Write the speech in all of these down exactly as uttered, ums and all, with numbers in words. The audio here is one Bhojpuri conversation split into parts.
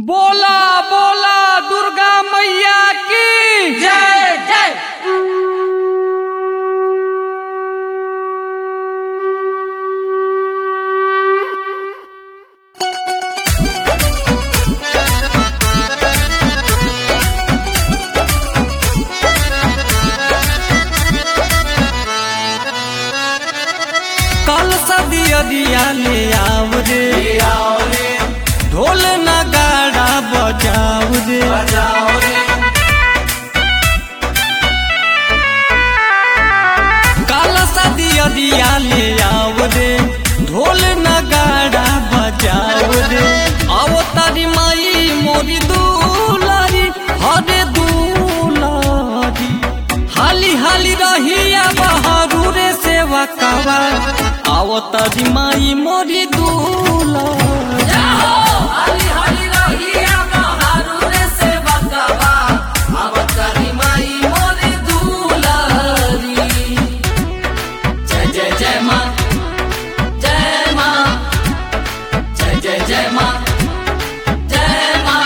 बोला बोला दुर्गा मैया की जय जय। कल सदिया दिया ले आव रे ढोल नगाड़ा बजाव रे कल सदिया दिया ले आव रे ढोल नगाड़ा बजाव रे आओ तारी माई मोरी दुलारी हरे दुलारी हाली हाली रहिया बहारू रे सेवा कावा आओ तारी माई मोरी दुलारी हली हली रहिया बहारू रे सेवा कावा अवतारी माई मोरी दुलारी। जय जय जय माँ जय माँ जय जय जय माँ जय माँ।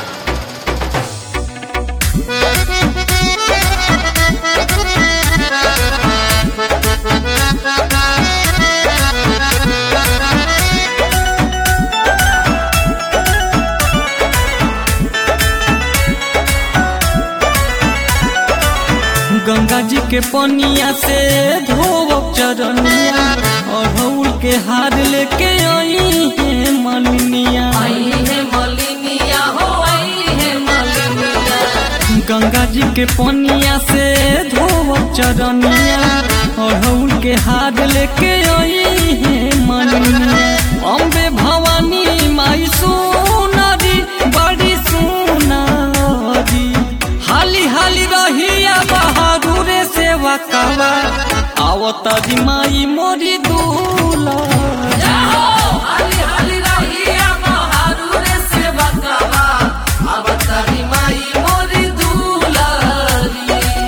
गंगा जी के पनिया से धोव चरनिया अड़हुल के हार लेके आई है मलिनिया आई है मलिनिया हो आई है मलिनिया। गंगा जी के पनिया से धोव चरनिया अड़हुल के हार लेके आई है मलिनिया अम्बे भवानी माई सोनारी बड़ी सोनारी हाली हाली रहिया बहारू रे सेवा कावा आओ तारी माई मोरी दुलारी हली हली रहिया बहारू रे सेवा कावा अवतारी माई मोरी दुलारी।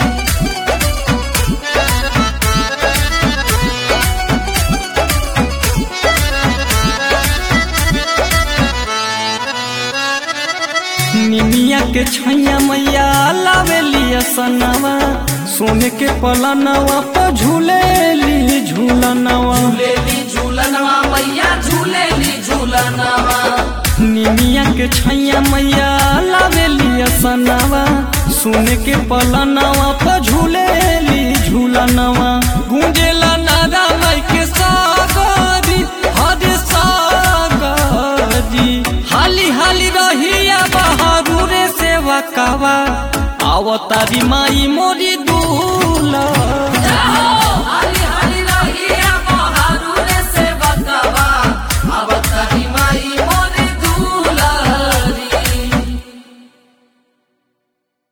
निमिया के छैया मैया लावेली सनवा सोने के पलनवा पर झूलेली झूलनवा झूलेली झूलनवा मैया झूलेली झूलनवा। निमिया के छैया मैया लावेली सनवा सोने के पलनवा पर झूलेली झूलनवा गूंजेला नारा माई के सागरी हरे सागरी हाली हाली रहिया बहारू रे सेवा कावा आओ तारी माई मोरी दुलारी।